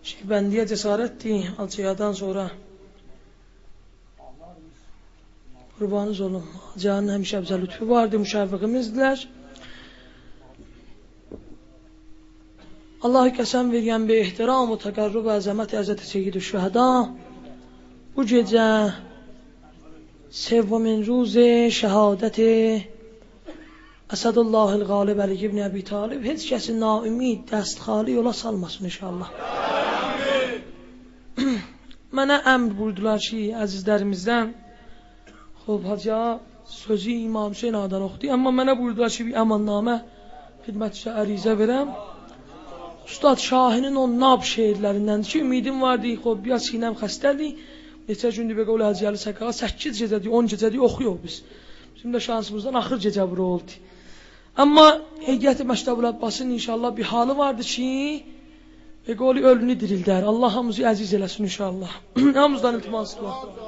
Bendiye cesaretti alçıyadan sonra. Kurbanınız olun. Canın hemşe bize lütfu vardı, müşavvıkimizdiler. Allah-u Kesem veriyen bir ihtiram-ı tekarrub ve azamet Hazreti Seyyid-i Şüheda bu gece sevvamin روز şehadet Esadullahil Galib Ali ibn Abi Talib hiç kesin naümid dest xali yola salmasın inşallah. Mənə əmr buyurdular ki, əzizlərimizdən Xob Hacı sözü İmam Hüseyin ağadan oxudu. Amma mənə buyurdular ki, bir əmannamə xidmətçisə ərizə verəm. Ustad Şahinin o nab şeirlərindəndir ki, ümidim vardı, xob biraz sinəm xəstədir. Neçə gündür belə Qovlu Hacı Əli Səqağa 8 gecədir, 10 gecədir oxuyuq biz. Bizim də şansımızdan axır gecə bura oldu. Amma Heyət-i Məktəbül Abbasın inşallah bir halı vardı ki, Qovlu ölünü dirildər. Allah hamımızı əziz eləsin inşallah. Hamımızdan iltimasdır.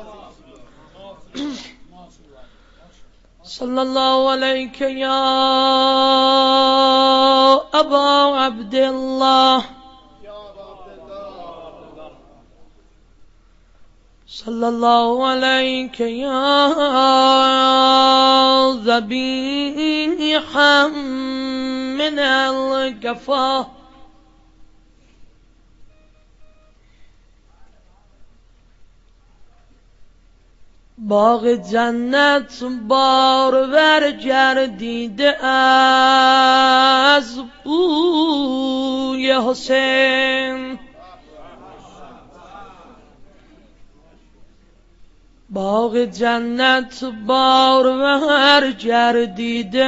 Sallallahu aleyke ya Aba Abdillah. Sallallahu aleyke ya Zabihan minel gafah. باغ جنت بارور گردیده از بوی حسین باغ جنت بارور گردیده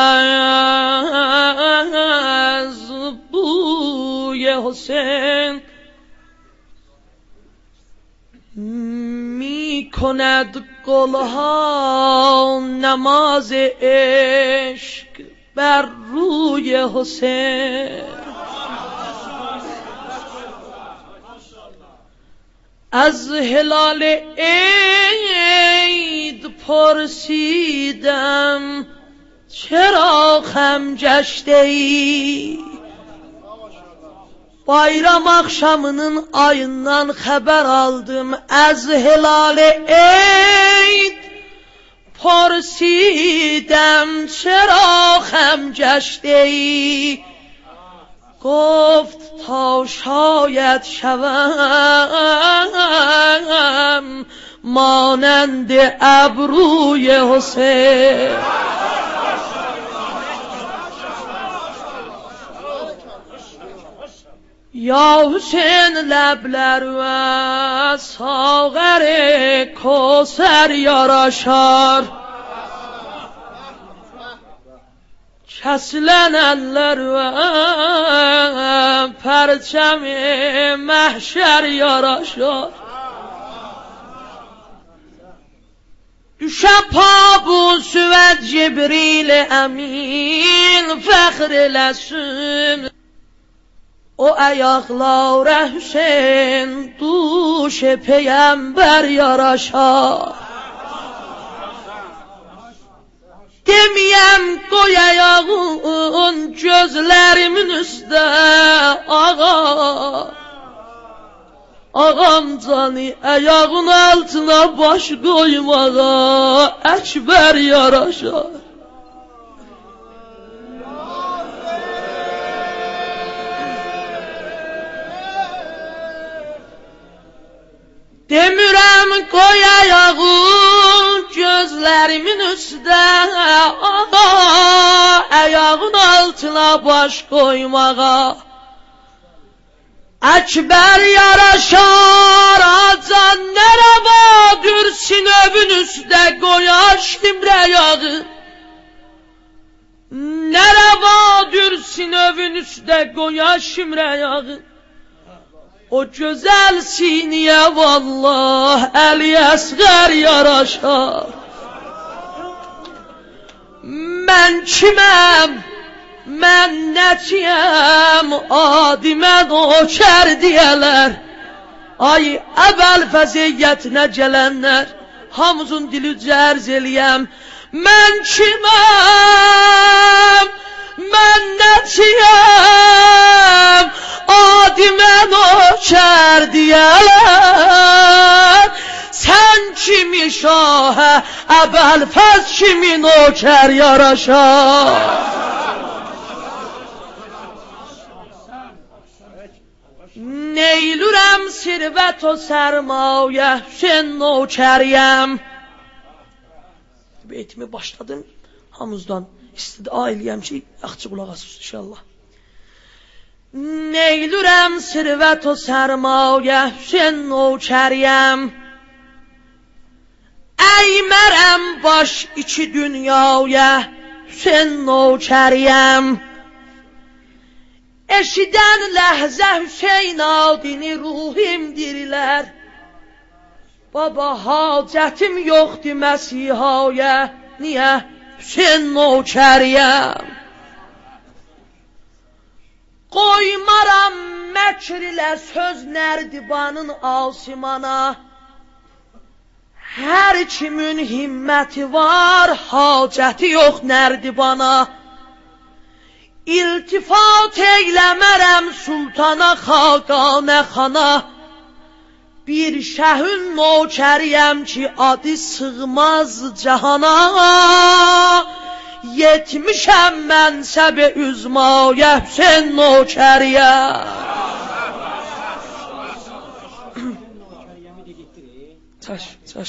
از بوی حسین می کند گلها نماز عشق بر روی حسین از هلال عید پرسیدم چرا خم گشته ای bayram akşamının ayından haber aldım az hilal eyd پرسیدم چرا خم گشته ای گفت تا شاید شوم مانند ابروی حسین یا حسین لبلر و ساغر کوثر yaraşar kesilen eller ve perçemi mahşer yaraşar düşe pabusu ve Cibril emin fəxr eləsin o ayaklara Hüseyin duşe peygamber yaraşar demeyem koy ayağın gözlerimin üstə ağa ağam canı ayağın altına baş koymağa Ekber yaraşar demirəm koy ayağın gözlerimin üstə ayağın altına baş koymağa Ekber yaraşar acan nereva dürsün övün üstə koyar şimre yağı nereva dürsün övün üstə koyar şimre yağı o güzel siniye vallah Ali Asgar yaraşar ben kimem ben netiyem adime noker diyeler ay evvel feziyetine gelenler hamzun dili cerz eliyem ben kimem ben netiyem adime noker diyələr, sən kimi şahə, Əbəlfəz kimi nökər yaraşar. Neylürəm sirvət o sərmayə, Hüseyn nökəriyəm. Beytimi başladım, hamızdan istida eləyəm ki, yaxşı qulaq asın inşallah. Neylürəm sirvət o sərmayə, Hüseyn nökəriyəm. Əymərəm baş iki dünyaya, Hüseyn nökəriyəm. Eşidən ləhzə Hüseyn adini ruhim dirilər. Baba hacətim yoxdur Məsihaya, niyə Hüseyn nökəriyəm. Qoymaram məkr ilə söz nərdibanın asimana. Hər kimin himməti var, hacəti yox nərdibana. İltifat eyləmərəm sultana, xaqanə xana. Bir şəhün nökəriyəm ki, adı sığmaz cahana. Yetmişəm mənsəb-i üzmaya, Hüseyn nökəriyəm. Çaş.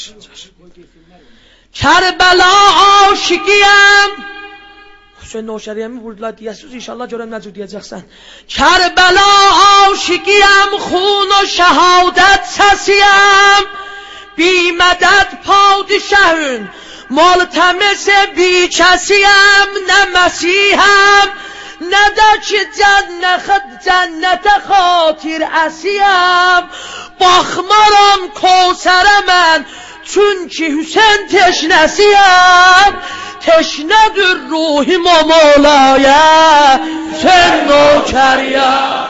Kərbəla aşiqiyəm. Hüseyn nökəriyəmi vurdular deyəsiniz, inşallah görəm nə cür deyəcəksən. Kərbəla aşiqiyəm, xun o şəhadət səsiyəm. Bimədət padişəhün, maltəmis bi kəsiyəm. Nə məsihəm, nə də ki cənnətə xatir əsiyəm. Baxmaram Kövsərə mən, çünki Hüseyn teşnəsiyəm. Teşnədir ruhim o Mevlaya, Hüseyn nökəriyəm.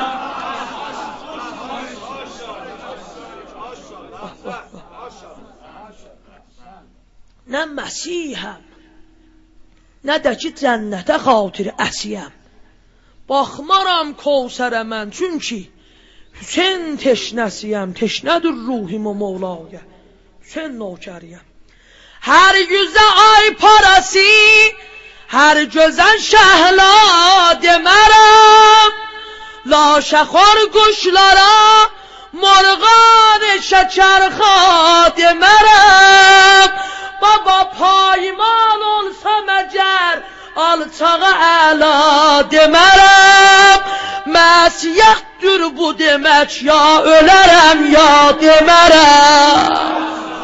Nə məsihəm, nə də ki cənnətə xatir əsiyəm. Baxmaram Kövsərə mən, çünki Hüseyn teşnəsiyəm. Teşnədir ruhim o Mevlaya, Hüseyn nökəriyəm. Hər yüzə ay parası, hər gözən şəhla demərəm. Laşəxor quşlara, morğan şəkərxa demərəm. Baba payman olsa məgər, alçağa əla demərəm. Məsiyətdir bu demək, ya ölərəm ya demərəm.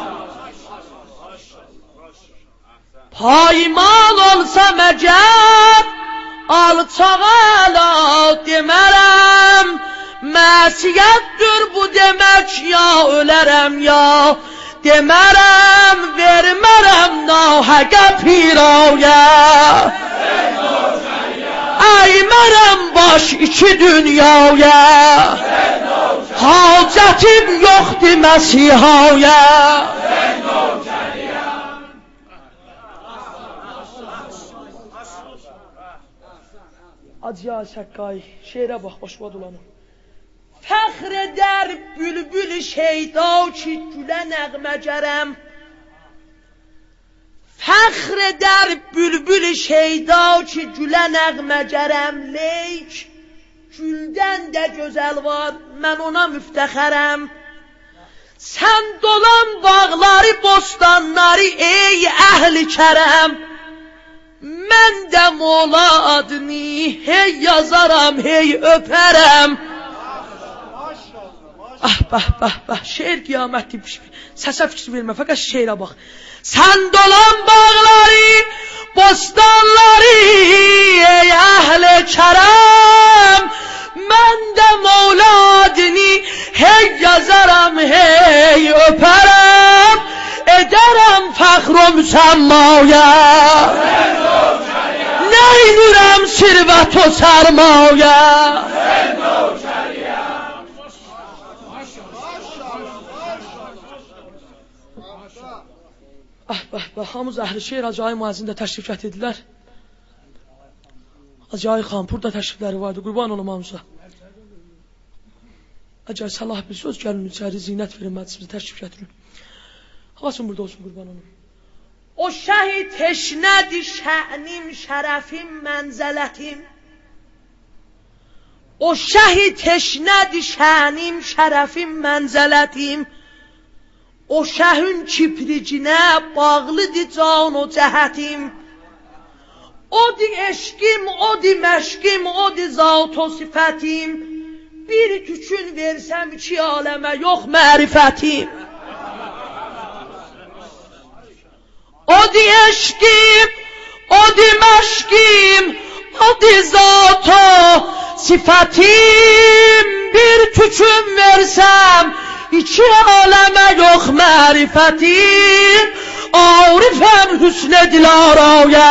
Payman olsa məgər, alçağa əla demərəm. Məsiyətdir bu demək, ya ölərəm ya demərəm. Vermərəm nahəqə piraya, əymərəm baş iki dünyaya. Hacətim yoxdur Məsihaya. Acıya şəkkay, şeirə bax, başıma dolanım. Fəxr edər bülbül şeyda ki, gülə nəğməcərəm. Fəxr edər bülbül şeyda ki, gülə nəğməcərəm. Leyk, güldən də gözəl var, mən ona müftəxərəm. Sən dolan bağları, bostanları, ey əhli kərəm. Mən də Mola adını hey yazaram, hey öpərəm. Bah, şeir qiyamətdir. Səsə fikir vermə, fəqət şeirə bax. Sən dolan bağları, bostanları, ey əhl-i kərəm. Mən də Mola adını hey yazaram, hey öpərəm. Edərəm fəxr o müsəmmaya, neynürəm sirvət o sərmaya. Hamız əhli şeir Hacı müəzzində təşrif gətirdilər. Hacı xanpur da təşrifləri vardı, qurban olum hamıza. Əgər səlah bir söz gəlin içəri zinət verin məclisimizə təşrif gətirin. Havasın burada olsun qurban onun. O şəhid teşnədir şə'nim, şərəfim, mənzələtim. O şəhid teşnədir şə'nim, şərəfim, mənzələtim. O şəhün kipricinə bağlıdır can o cəhətim. Odur eşkim, odur məşkim, odur zat o sifətim. Bir tükün versəm iki aləmə yox mərifətim. Odur eşkim, odur məşkim, odur zat o sifətim. Bir tükün versəm iki aləmə yox mərifətim. Arifəm hüsn-i dilaraya.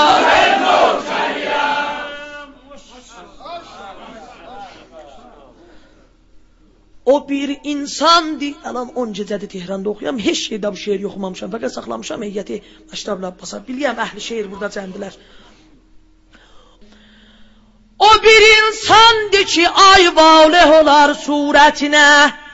O bir insandır. Alan 10 gecədir Tehranda oxuyam. Heç şeydə bu şeir yoxumamışam. Fəqət saxlamışam heyəti məşrəblə basa. Biliyəm əhli şeir burada cəndilər. O bir insandır ki ay valeh olar surətinə.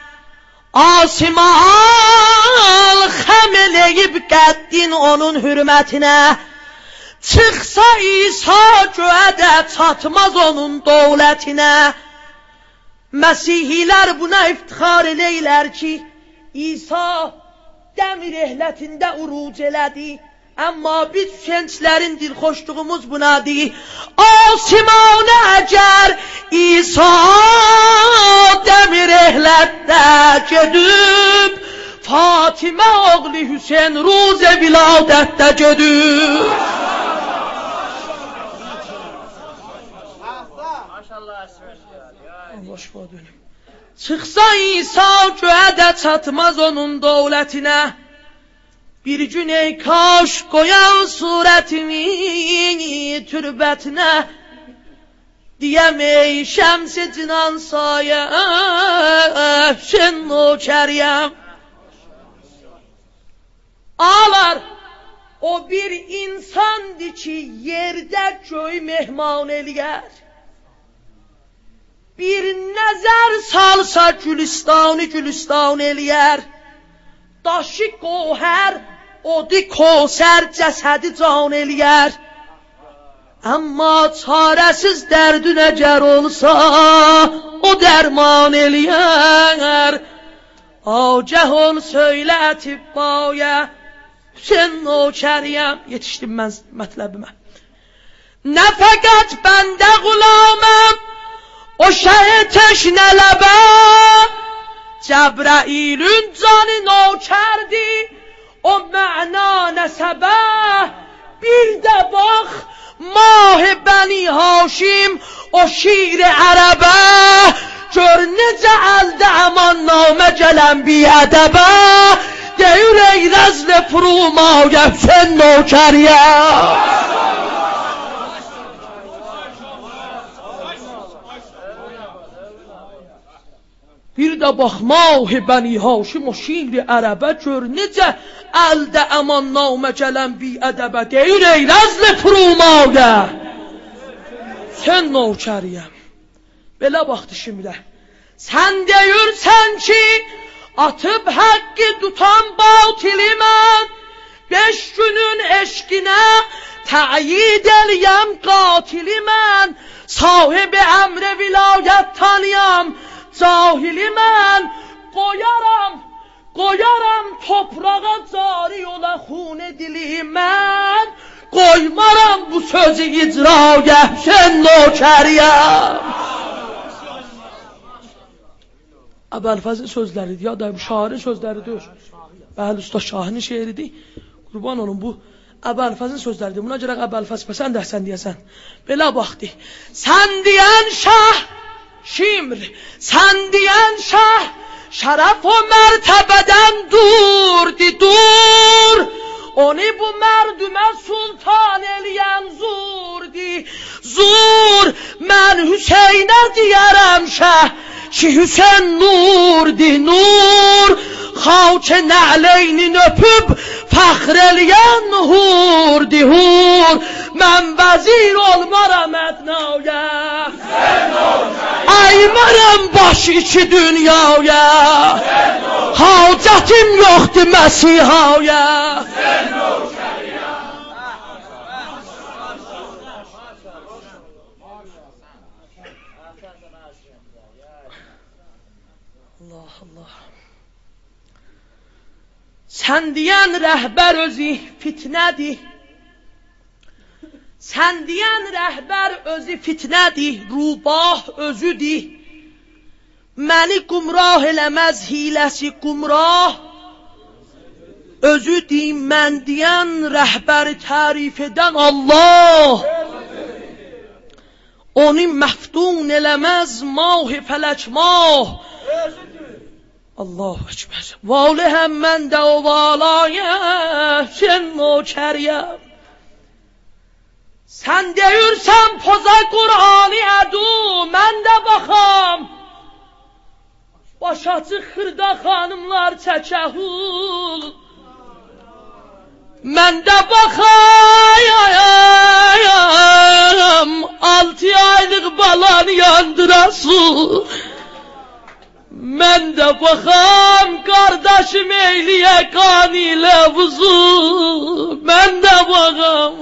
Asimal xəm eləyib qəddin onun hürmətinə. Çıxsa İsa göğədə çatmaz onun dövlətinə. Məsihilər buna iftixar eləylər ki, İsa dəmir ehlətində uruc elədi. Amma biz gençlərin dilxoşluğumuz bunadır. Asimanə əgər İsa dəmir ehlətdə gedib, Fatimə oğlu Hüseyin ruz-i viladətdə gedib. Allah şifa dönüm. Çıxsa İsa göğədə çatmaz onun dövlətinə. Bir gün ey kaş qoyan surətimi türbətinə. Diyəm ey şəms-i cinan sayə Hüseyin nökəriyəm. Ağlar o bir insandır ki yerdə göy mehman eləyər. Bir nəzər salsa gülüstanı gülüstan eləyər. Daşı qohər, odi kosər, cəsədi can eləyər. Amma çarəsiz dərdün əgər olsa, o dərman eləyər. Agah ol söylə atibbaya, Hüseyin nökəriyəm. Yetişdim mən mətləbimə. Nə fəqət bəndə qulaməm, o şəhid teşnə ləbə, Cəbrailün canı nökərdi, o məna nəsəbə. Bir də bax mah Bəni Haşim, o şiir ərəbə, gör necə əldə əmannamə gələn biədəbə. Deyir ey rəzl-i furumaya Hüseyin nökəriyəm. Bir də baxmaq Bəni Haşim, o şiir ərəbə, gör necə əldə əmannamə gələn biədəbə. Deyir ey rəzl-i furumaya Hüseyin nökəriyəm. Belə baxdı şimdi. Sən deyirsən ki atıb həqqi tutan batili mən, 5 günün eşqinə təyid eləyəm qatili mən. Sahibi əmr vilayət tanıyam, cahili mən. Qoyaram toprağa cari ola xune dili mən. Qoymaram bu sözü icraya Hüseyin nökəriyəm. Əbəlfəzin sözləridir, ya da şairin sözləridir. Bəli, usta Şahinin şeiridir. Qurban olun, bu Əbəlfəzin sözləridir. Buna görə Əbəlfəz sən də sən deyəsən. Belə baxdı. Sən deyən şah Şimr, sən deyən şah şərəf o mərtəbədən dur. Onu bu mərdümə sultan eləyən zur. Mən Hüseynə deyərəm şah ki Hüseyin nur. Xavç nəleynin öpüb fəxr eləyən hurdi hur. Mən vəzir olmaram ədnaya, aymaram baş iki dünyaya, hacətim yoxdur məsihaya. Allah Allah. Sən deyən rəhbər özü fitnədir. Sən deyən rəhbər özü fitnədir, rubah özüdür. Məni qumrah eləməz hiləsi qumrah özüdür. Mən deyən rəhbəri tərif edən Allah, onu məftun eləməz mah-i fələk mah. Allahu Ekber. Valihəm mən də o valayəm, sən nökəriyəm. Sən deyirsən poza Qur'ani ədu, mən də baxam. Başaçı xırda xanımlar çəkəhul, mən də baxayam. 6 aylıq balanı yandırasın, mən də baxam. Qardaşım eyliyə qan ilə vuzu, mən də baxam.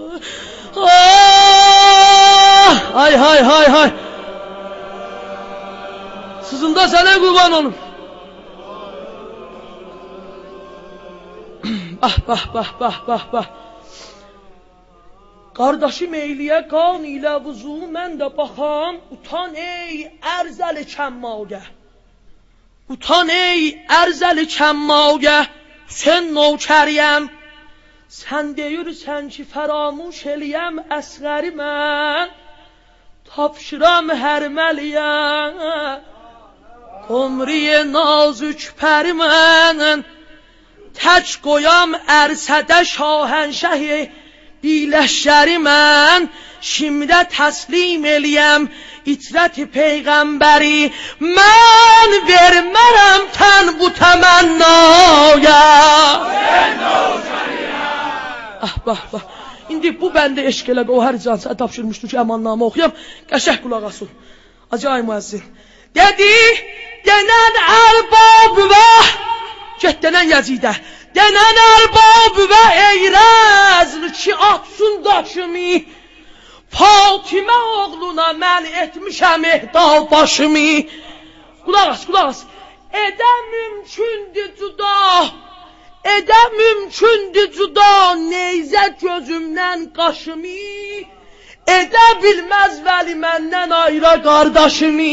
Hay hay hay hay. Sızında sənə qurban olum. Bah bah bah bah bah bah. Qardaşım eyliyə qan ilə vuzu, mən də baxam. Utan ey ərzəli kəmmagə, utan ey ərzəli kəmmagə, sən nökəriyəm. Sən deyirsən ki fəramuş eləyəm əsğəri mən, tapşıram hərməliyəm. Ömriyə nazük pəri mən, tək qoyam ərsədə şahənşəhi biləşəri mən. Şimdə təslim eləyəm itrəti peyğəmbəri, mən vermərəm tən bu təmənnaya. Ah bah bah. İndi bu bəndə eşq elə qohar cansə tapşırmışdı ki əmannamə oxuyam. Qəşəng qulaq asın. Acayip müəzzin. Dedi, denən ərbab və get denən Yəzidə. Denən ərbab və eyrəzl ki atsın daşımı, Fatimə oğluna mən etmişəm ehdal başımı. Qulaq as, qulaq as. Edə mümkündür cuda, edə mümkündür cuda, neyzə gözümdən qaşımı, edə bilməz vəli məndən ayıra qardaşımı.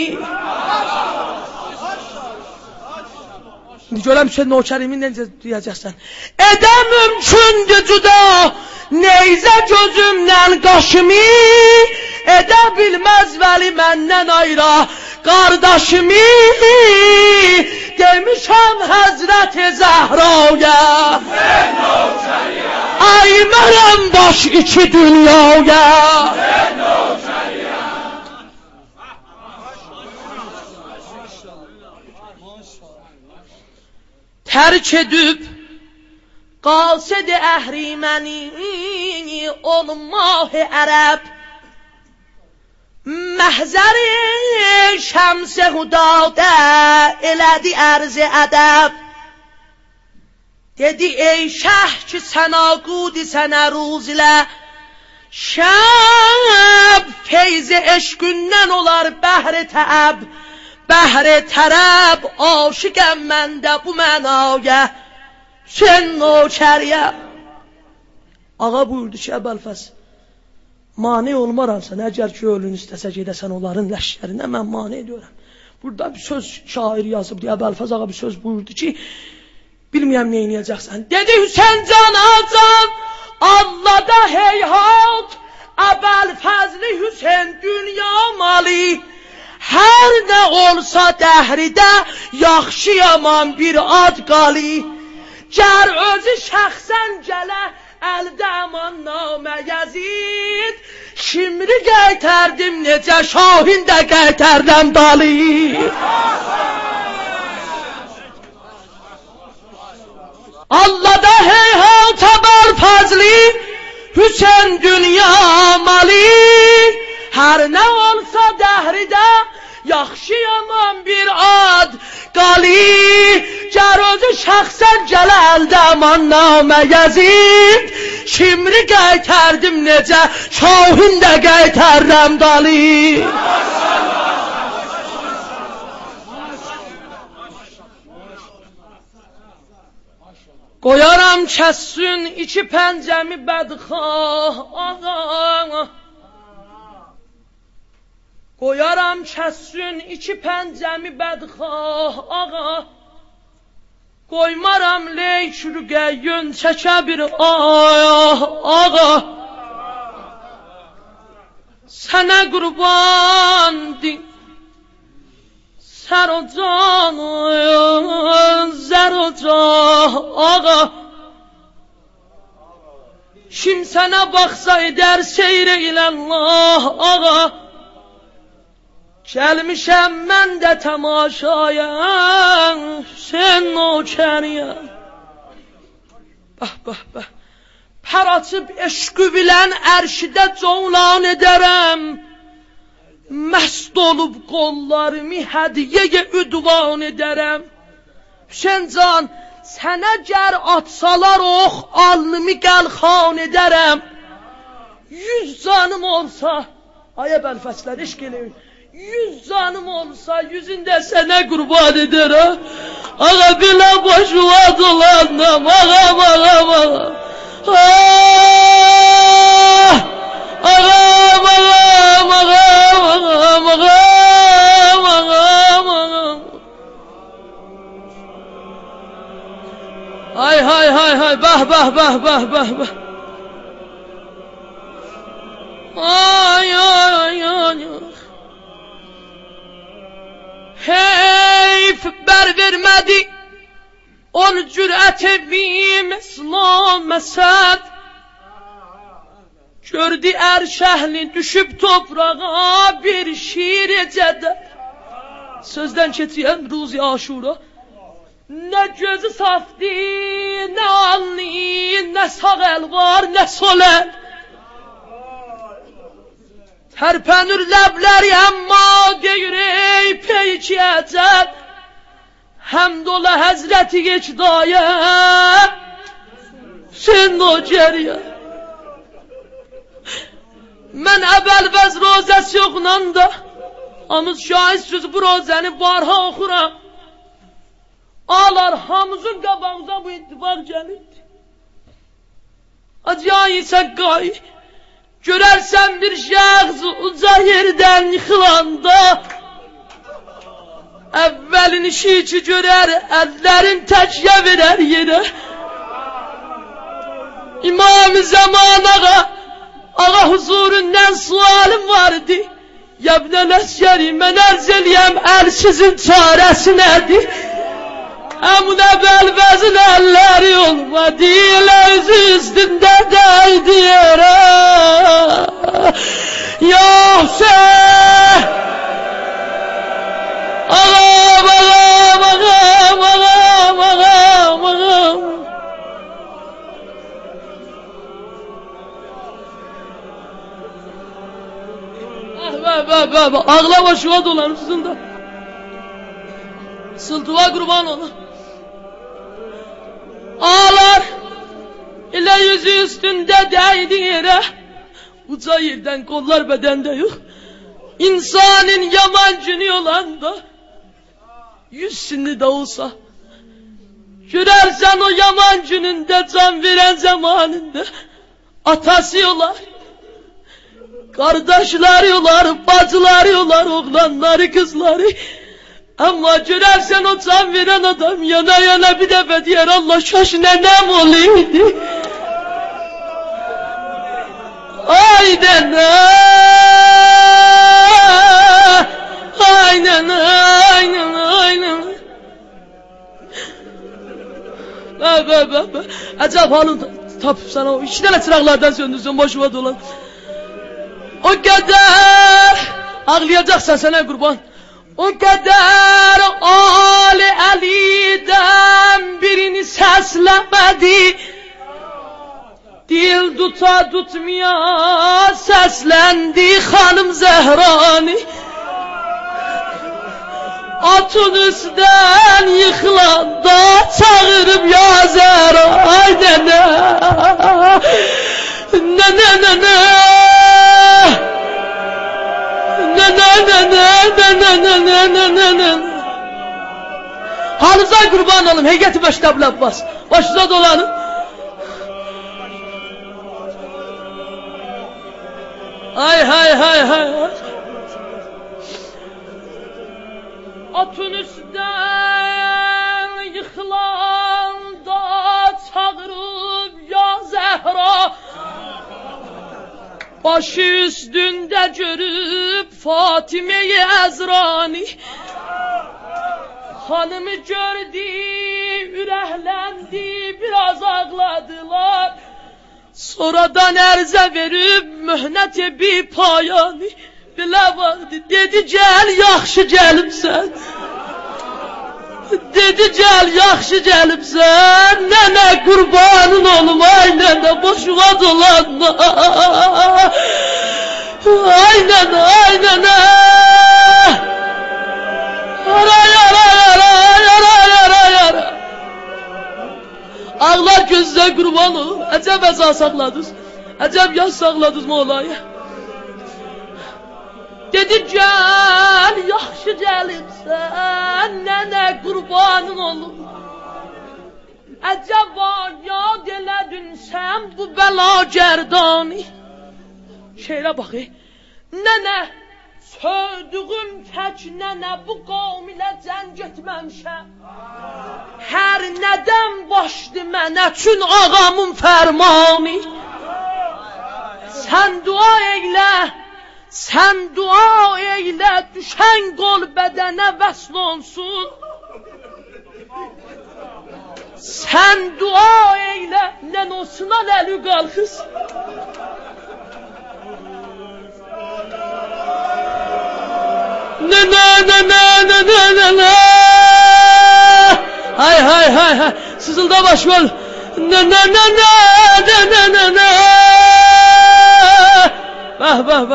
İndi görəm ki, nökərimi necə deyəcəksən. Edə mümkündür cuda, neyzə gözümdən qaşımı, edə bilməz vəli məndən ayıra qardaşımı. Demişəm Həzrət-i Zəhraya, sən nökəriyəm, aymərəm baş iki dünyaya. Sən nökəriyəm. Tərk edib qased-i əhriməni olmah-ı ərəb, məhzəri şəms-i hudadə elədi ərz-i ədəb. Dedi ey şəh ki sənaqudi sənə ruz ilə, şəb feyz-i eşqündən olar bəhr-i təəb, bəhr-i tərəb. Aşiqəm mən də bu mənaya, sən nökəriyəm. Ağa buyurdu ki Əbəlfəz, mane olmaramsan, əgər ki ölün istəsə gedəsən onların ləşkərinə, mən mane ediyorum. Burada bir söz şair yazıb deyə Əbəlfəz ağa bir söz buyurdu ki, bilməyəm nə eləyəcəksən. Dedi Hüseyn can acan, Allah'da heyhat, Əbəlfəzli Hüseyn dünya mali, hər nə olsa dəhridə yaxşıyaman bir ad qali. Gər özü şəxsən gələ əldə əmannamə Yəzid, şimri qaytardım necə şahin də qaytardım dali. Allah da heyhat bel fazli Hüseyin dünya mali her ne olsa dehride yaxşı yaman bir ad qali Cərozu şəxsən gələldə mannamə Yazid Şimri qaytardım necə şahın da qaytarram dali Qoyaram kəssün iki pəncəmi bədxah ağa Qoyaram kəssün iki pəncəmi bədxah ağa Qoymaram leyk rüqəyyün çəkə bir ağa Sənə qurban din Sər o can zər o can ağa Kim sənə baxsa edər seyr eyləllah ağa Gəlmişəm mən də təmaşaya Sen nökəriyəm Bəh bəh bəh Pər açıb eşqü bilən ərşidə cavlan edərəm Məst olub qollarımı hədiyyəyə üdvan edərəm Hüseyin can sənə gər atsalar ox alnımı qəlxan edərəm 100 canım olsa Aya bəlfəslər eşq eləyin 100 canım olsa yüzünde sənə qurban edərəm Ağa bilə boşuva dolandım Ağam ağam ağam Ağam ağam ağam ağam ağam ağam ağam Hay hay hay hay bah bah bah bah bah bah Ay ay ay ay Heyf bər vermədi On cürət evim İslam məsəd Gördü ərşəhli düşüb toprağa Bir şiir ecədə Sözdən keçiyən Ruzi Aşura Nə gözü safdi Nə anli Nə sağ əl var Nə sol əl Tərpənir ləbləri əmma deyir ey peyki əcəb Həmd ola həzrəti yekdayə Sen o geriyə Mən əbəlvəz rozəsi oxunanda Amız şahid sözü bu rozəni barha oxuram Ağlar hamızın qabağıza bu ittifak gəlir Acayisa qay Görərsən bir şəxs uca yerdən yıxılanda Əvvəlin işi içi görər əllərin təkyə verər yerə İmam-ı Zaman ağa huzurundan sualim vardı Yəbnəl əskəri mən ərz eləyəm əlsizin çarəsi nədir Əmunə bəlvəzin əlləri olmadı Elə üzü üstündə dəydi yerə Ya Hüseyin Ağam ağam ağam ağam ağam ağam Ağlama şuva dolanırsın da Sıltıva kurban olur Ağlar ile yüzü üstünde değdi yere Uca yerden kollar bedende yok İnsanın yaman cünü olan da 100 sinli de olsa Görersen o yaman cününde can veren zamanında Atası yolar Kardeşler yolar, bacılar yolar, oğlanları, kızları Ama görersen o can veren adam yana yana bir defa diyer Allah şaşına nem olaydı Aynen aynen aynen aynen Acaba halın tapıp sana o 2 tane çıraqlardan söndürsün boşuma dolan O kadar ağlayacaksan sana kurban O kadar Ali Ali'den birini seslemedi. Dil tuta tutmaya seslendi Hanım Zehrani. Atın üstten yıkılan da çağırıp ya Zehra. Ay nene. Nene. Halınıza kurban olum. Heyeti Beştablı Abbas. Başınıza dolanın. Hay. Atın üstten yıkılan da çağırıp ya Zehra. Başı üstünde görüp Fatime-i Ezrani. Hanımı gördü, ürehlendi, biraz ağladılar. Sonradan erze verip mühnete bir payani. Bile vardı, dedi gel yaxşı gelipsen. Dedi gel yaxşı gelipsen. Nene kurbanın olum, ay nene boşuna dolanma. Ay nene. Yara. Ağlar gözde kurban olur. Əcəb əza sakladınız. Əcəb yaz sakladınız Mevla'ya. Dedi gel yaxşı gəlibsən, nənə qurbanın olum. Əcəba yad elədin sən bu bəla gərdani. Şeirə bax, nənə söydüğüm tək nənə bu qavm ilə cəng etməmişəm. Hər nədən başdı mənə çün ağamın fərmanı. Sən dua eylə. Sen dua eyle, düşen kol bedene vesl olsun. Sen dua eyle, nenosunan eli kalkız. Ne. Hay. Sızılda baş var. Ne. Bah.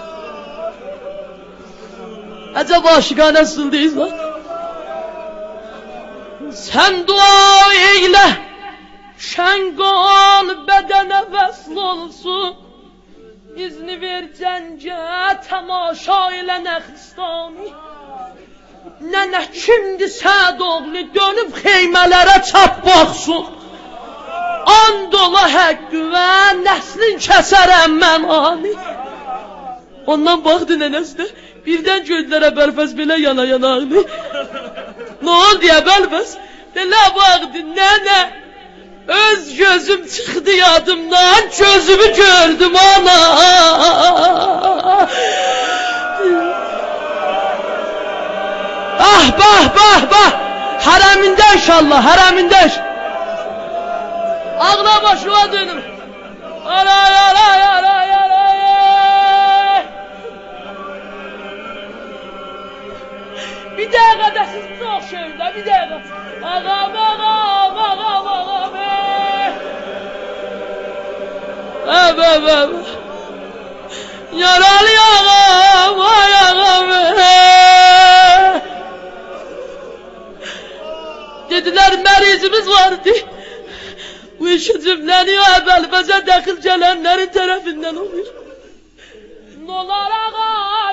Acaba aşıkane sızıldayız lan. Sen dua eyle, şengal bedene vesl olsun. İzni ver cence, temaşa ile Nəxistani. Nənə kimdi Sədoğlu dönüp xeymələrə çap baxsın. And ola həqqü və nəslin kəsərəm mən ani. Ondan baxdı nənəsi də. Birden gördülərə Bəlfəz belə yana ağlı. Ne oldu ya Bəlfəz? Dələ baxdı, nənə. Öz gözüm çıxdı yadımdan, gözümü gördüm ana. Bah. Hərəmində inşallah, hərəmində. Ağla başıma dönüm. Ara. Bir dəqiqə də siz çox şeyimdə, bir dəqiqə. Ağam. Yaralı ağam, ay ağam. Dediler mərizimiz vardı. Bu işi cümleniyor Bəlfəzə dəxil gələnlərin tərəfindən olur. Nolar ağa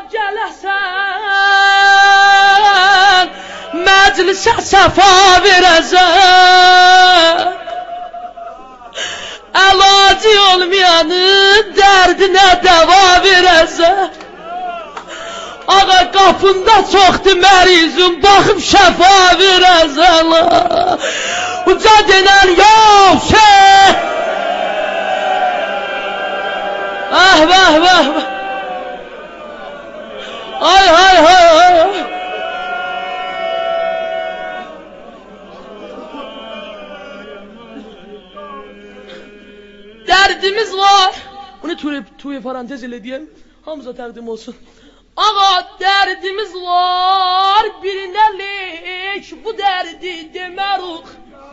gələsən, məclisə səfa verəsən. Əlacı olmayanın dərdinə dəva verəsən. Ağa qapında çoxdur mərizim, baxıb şəfa verəsən. Uca denən yox şey. Vah. Ay. Derdimiz var. Bunu tuğya parantez ile diyeyim. Hamza terdim olsun. Ağa derdimiz var birinəlik bu derdi demeruk.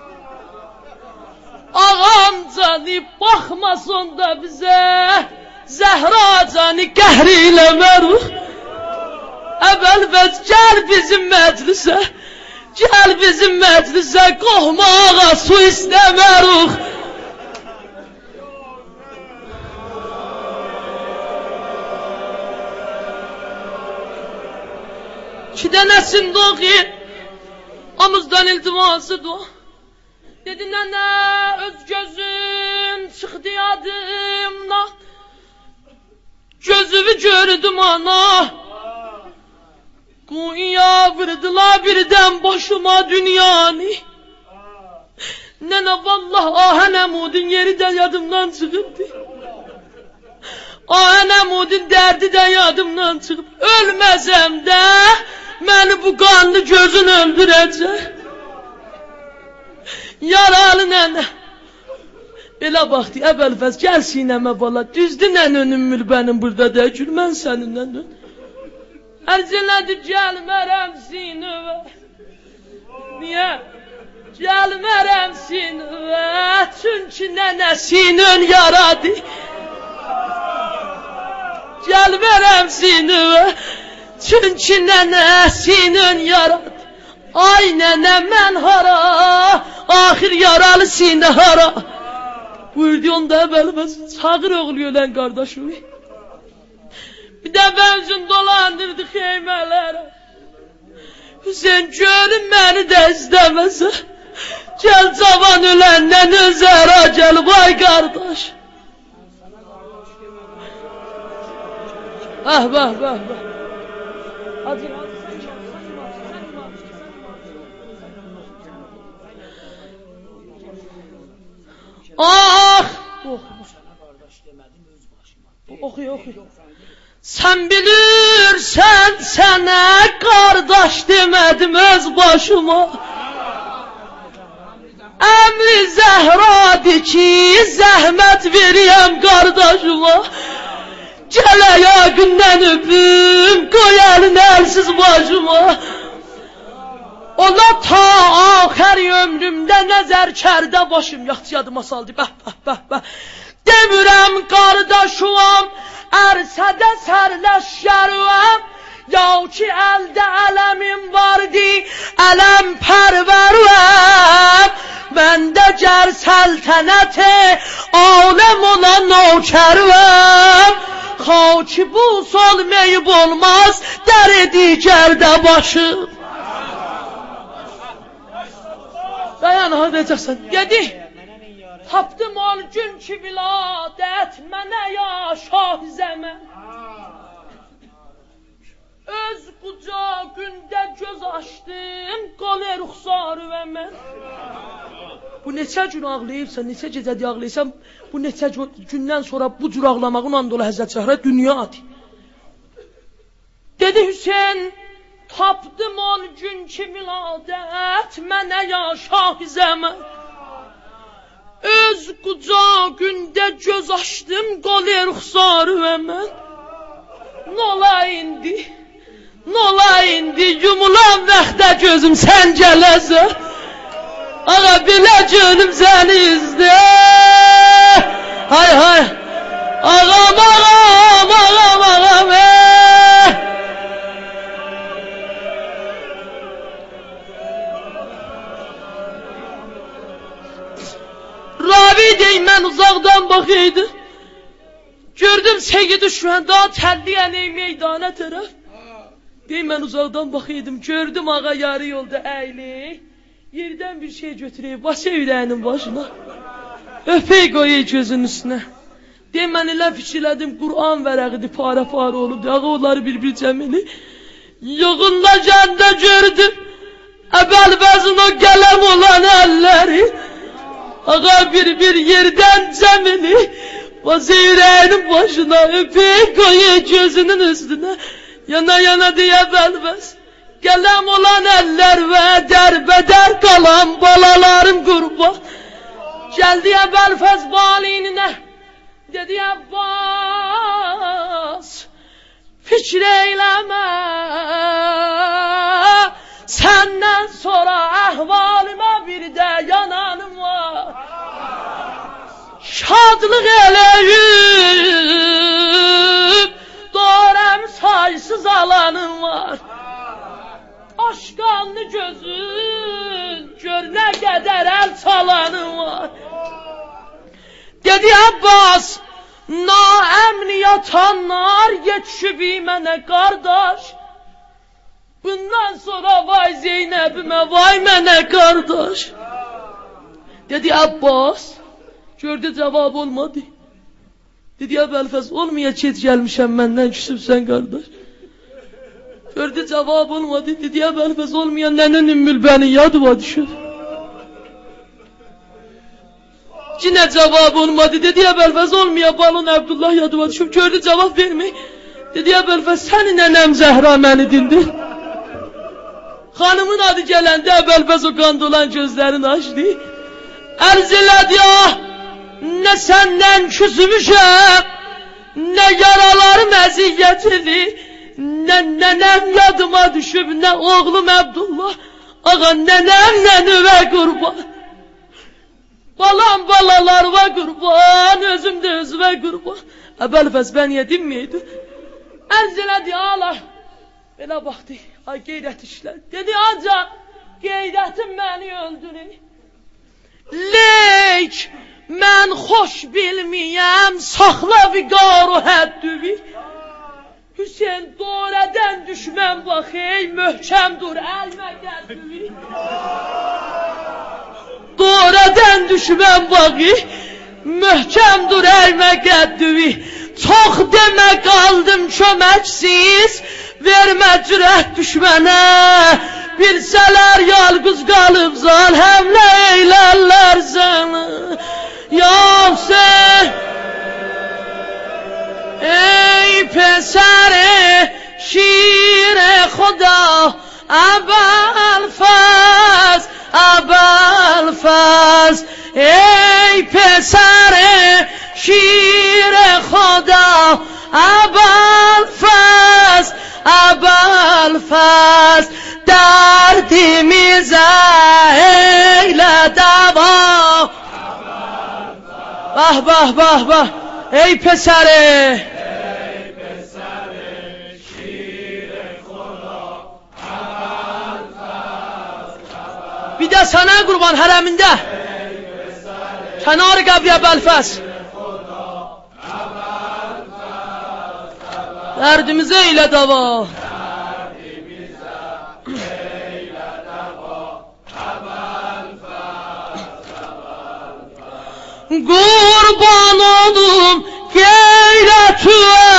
Ağam canı bakmasın da bize Zehra canı qəhriyle meruk. Əvvəl gel bizim məclisə, gel bizim məclisə, qohma ağa su istəməruk. İki dənəsində oxuyun, omuzdan iltiması dua. Dedi nənə, öz gözüm çıxdı yadımdan, gözümü gördüm ana. Güya vurdular birdən başıma dünyanı. Nənə vallah Ahən Əmudun yeri də yadımdan çıxıbdı. Ahən Əmudun dərdi də yadımdan çıxıb. Ölməsəm də məni bu qanlı gözün öldürəcək. Yaralı nənə. Elə baxdı, əvvəlfəz gəl sinəmə bala. Düzdür nənənin mülbənim burada dəyəkül, mən səninlə dön. Ərcələdi gəlmərəm sinəvə. Niyə? Gəlmərəm sinəvə, çünki nənəsinin yaradı. Gəlmərəm sinəvə, çünki nənəsinin yaradı. Ay nənə mən hara, axir yaralı sinə hara. Buyurdu onda əvvəlbəz, çağır oğlu ölən qardaşımı. Bir dəfə üzün dolandırdı xeymələrə. Hüseyin görün məni də istəməsə, gəl cavan öləndən özəra gəl vay qardaş. Bəh bəh bəh bəh. Hadi ah! Oxuy. Sen bilirsen sənə qardaş demədim öz başıma. Əmri Zəhradır ki, zəhmət veriyəm qardaşıma. Gəl ayağından öpüm, qoy əlini əlsiz başıma. Ola ta axər ömrümdə nəzər kərdə başım yaxçı yadıma saldı. Bəh. Demirəm qardaşım, ərsədə sərləşgərvəm, yav ki əldə ələmim vardı, ələm pərvərvəm. Məndə gər səltənəti, aləm olan nökərvəm. Xaki bu solmeyib olmaz, dəri digərdə başım. Dayan, ha deyəcəksən, dedi. Tapdım ol gün ki viladət mənə ya şah zəmən. Öz qucağında göz açdım, qalə ruxsarı və mən. Bu neçə gün ağlayıbsan, neçə gecədə ağlayırsan, bu neçə gündən sonra bu cür ağlamağın andola Həzrət Zəhra dünyadır. Dedi Hüseyin, tapdım ol gün ki viladət mənə ya şah zəmən. Öz qucağında göz açdım, qalə ruxsarı və mən. Nola indi, yumulan vaxtda gözüm sən gələsə. Ağa belə gönlüm səni izlə. Hay. Ağam. Ravi dey, mən uzaqdan baxıydı. Gördüm Seyid-i Şühəda təlliyən meydana tərəf. Dey, mən uzaqdan baxıydım. Gördüm ağa yarı yolda əyli. Yerdən bir şey götüreyim, basa ürəyinin başına. Öpey qoyay gözünün üstünə. Dey, mən elə fikirlədim, Qur'an vərəqidir, para olub. Ağa onları bir cəmili. Yoğunda gəndə gördüm. Əvvəlbəzin o qələm olan əlləri. Ağa bir yerdən cəmili. Basa ürəyinin başına. Öpey qoyay gözünün üstünə. Yana deyə əvvəlbəz. Qələm olan əllər və dərbədər qalan balalarım qurban. Gəldi əvvəlfəz balinə, dedi Əbbas, fikir eyləmə. Səndən sonra əhvalıma bir də yananım var. Şadlıq eləyib doğram saysız alanım var. Aşqanlı gözün gör nə qədər əl çalanım var. Dedi Abbas, naəmni yatanlar yetişib mənə qardaş. Bundan sonra vay Zeynəbimə, vay mənə qardaş. Dedi Abbas, gördü cavab olmadı. Dedi Əbəlfəz, olmaya keç gəlmişəm məndən küsübsən qardaş. Gördü cavab olmadı. Dedi Əbəlfəz, olmaya nənən Ümmülbənin yadıma düşür. Yine cevap olmadı. Dedi Əbəlfəz, olmaya balon Abdullah yadıma düşüb. Gördü cevap vermək. Dedi Əbəlfəz, sənin nənəm Zəhra məni dindir. Xanımın adı gələndə Əbəlfəz o qanda olan gözlərini açdı. Ərz elədi, nə səndən küsmüşəm, nə yaralarım əziyyətlidir, nə nənəm yadıma düşüb, nə oğlum Abdullah. Ağa nənəm nənüvə qurban. Balam balalarıma qurban, özüm də özümə qurban. Əbəlfəz bən yedim miydi? Ərz elədi, Allah. Belə baxdı, ay qeyrət işlər. Dedi, ancaq qeyrətim məni öldürür. Leyk, mən xoş bilməyəm, saxla viqaru həddüvi. Hüseyin doğradan düşmən bax, ey möhkəm dur, əlmə qəddüvi. Doğradan düşmən bağı, möhkəm dur, əlmə qəddüvi. Çox demə qaldım köməksiz, vermə cürət düşmənə. Bilsələr yalqız qalıb zal, həmlə eylərlər səni. Ya Hüseyin, ey pesəri şir-i xuda, Əbəlfəz, Əbəlfəz. Ey pesəri şir-i xuda, Əbəlfəz, Əbəlfəz. Dərdimizə eylə dəva. Bah, bah, bah, bah. Ey pesəri, bir də sənə qurban hərəmində kənar qəbri Əbəlfəz. Dərdimizə eylə dava. Qurban olum qeyrətüə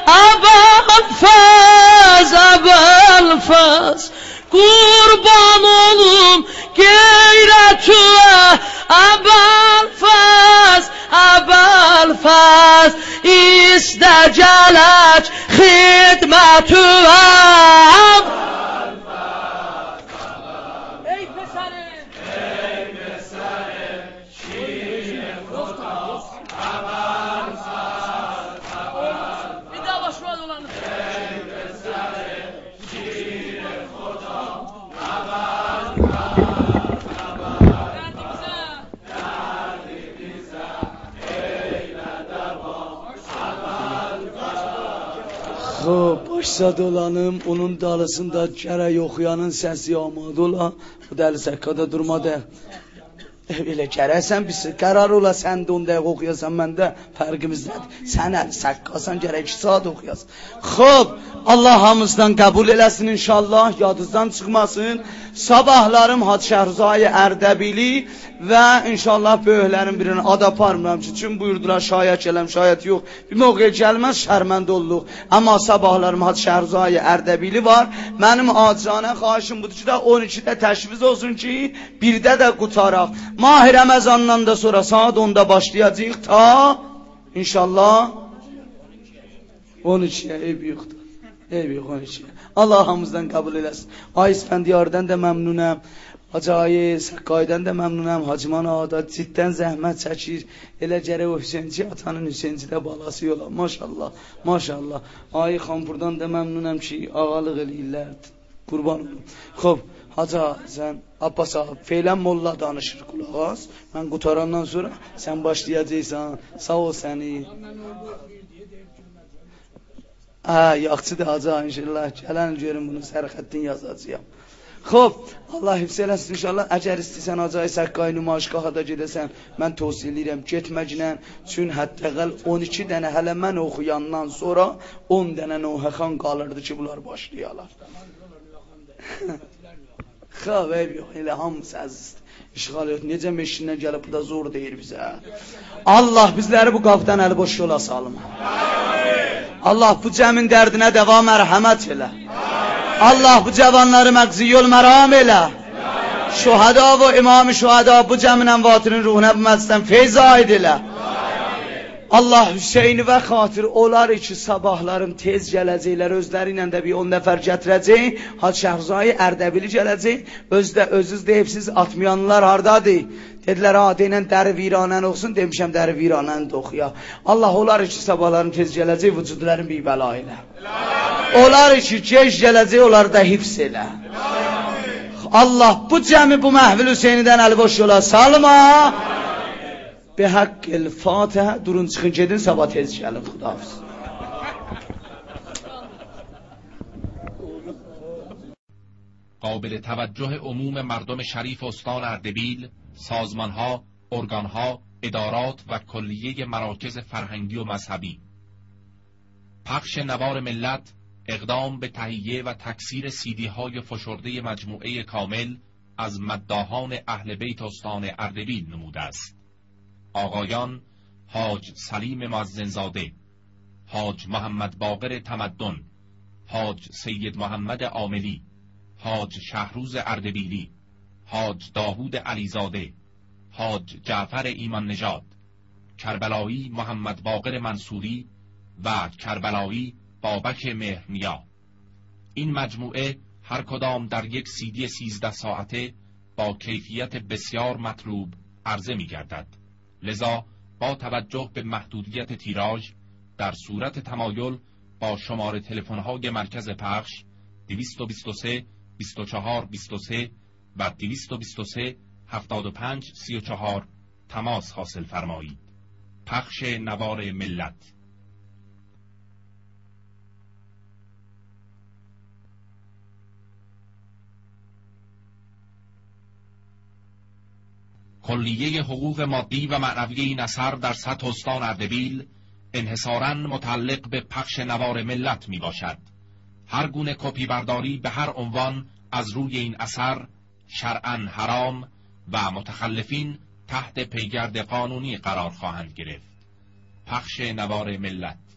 Əbəlfəz, Əbəlfəz. Qurban olum qeyrətüə Əbəlfəz, Əbəlfəz. İstə gələk xidmətüə. Ey pesəri, ey pesəri, şir-i xuda, Əbəlfəz, Əbəlfəz. Bir daha başıma dolanır. Ey pesəri, şir-i xuda, Əbəlfəz, Əbəlfəz. Dərdimizə eylə dəva, Əbəlfəz. Xo'p, başsa dolanım, onun dalısında gərək oxuyanın səsi amadə ola. Bu dəli səkkada durmadı. Elə gərəksən biz qərar ola, sən də 10 dəqiqə oxuyasan, mən də fərqimiz nədir? Sən əli səkkasan, gərək 2 saat oxuyasan. Xo'p, Allah hamımızdan qəbul eləsin inşallah, yadınızdan çıxmasın. Sabahlarım Hacı Şəhrzai Ərdəbili və inşallah böyüklərin birini ad aparmıram ki, çünki buyurdular şayət gələm, şayət yox. Bir mövqe gəlməz, şərməndə olduq. Amma sabahlarım Hacı Şəhrzai Ərdəbili var. Mənim acizanə xahişim budur ki, 12-də təşviz olsun ki, 1-də də qutaraq. Mah-i Rəməzandan da sonra saat 10-da başlayacaq ta inşallah 12-yə, ey büyükdür. Ey büyük 12-yə. Allah hamımızdan qəbul eləsin. Ay İsfəndiyardan da məmnunəm. Hacı Saqqaydan da məmnunam. Hacıman Ağada ciddən zəhmət çəkir. Elə gərək o Hüseynci atanın Hüseyncidə balası yola. Maşallah, maşallah. Ay Xampurdan da məmnunam ki, ağalıq eləyirlər. Qurban olum. Xoş, Hacı sən Abbas ağa feylən molla danışır qulaq as. Mən qutarandan sonra sən başlayacaqsan. Sağ ol səni. Yaxçıdır Hacı inşallah. Gələn görün bunu sərxətdən yazacağam. Xoş, Allah hifz eləsin inşallah. Əgər istəyirsən Hacı Saqqay nümayişgaha da gedəsən, mən tövsiyə edirəm getməklə. Çünki həttəqəl 12 dənə hələ mən oxuyandan sonra 10 dənə Nohəxan qalırdı ki, bunlar başlayalar. Xəbər yox, elə hamısı əzizdir. İşğal yox, necə meşindən gəlib bu da zor deyir bizə. Allah bizləri bu qapıdan əli boş yola salma. Allah bu cəmin dərdinə dəva mərhəmət elə. Allah bu cavanları məqzi yol məram elə. Şuhada və imam-ı şuhada bu cəmin ənvatının ruhuna bu məclisdən feyz aid elə. Allah Hüseyni və xatir olar ki, sabahlarım tez gələcəklər, özləri ilə də bir 10 nəfər gətirəcək, Hacı Şəhrzai Ərdəbili gələcək, özünüz deyibsiz, atmayanlar hardadır? Dedilər, deyilən dəri viranən olsun, demişəm dəri viranən də oxuya. Allah olar ki, sabahlarım tez gələcək, vücudların bir bəla ilə. Olar ki, gec gələcək, onları da hifz elə. Allah bu cəmi bu məhvil Hüseynidən əli boş yola salma. Be haqqil Fatihə, durun çıxın gedin, sabah tez gəlin, xudahafız. قابل توجه عموم مردم شریف استان اردبیل، سازمانها، ارگانها، ادارات و کلیه مراکز فرهنگی و مذهبی. پخش نوار ملت اقدام به تهیه و تکثیر سیدی های فشرده مجموعه کامل از مداحان اهل بیت استان اردبیل نموده است. آقایان حاج سلیم مؤذنزاده، حاج محمد باقر تمدن، حاج سید محمد عاملی، حاج شهروز اردبیلی، حاج داوود علیزاده، حاج جعفر ایمان نژاد، کربلایی محمد باقر منصوری و کربلایی بابک مهرنیا. این مجموعه هر کدام در یک CD 13 ساعته با کیفیت بسیار مطلوب عرضه می گردد. لذا با توجه به محدودیت تیراژ در صورت تمایل با شماره تلفن‌های مرکز پخش 223 24 23 و 223 75 34 تماس حاصل فرمایید. پخش نوار ملت. کلیه حقوق مادی و معنوی این اثر در سطح استان اردبیل انحصاراً متعلق به پخش نوار ملت می باشد. هر گونه کپی برداری به هر عنوان از روی این اثر شرعاً حرام و متخلفین تحت پیگرد قانونی قرار خواهند گرفت. پخش نوار ملت.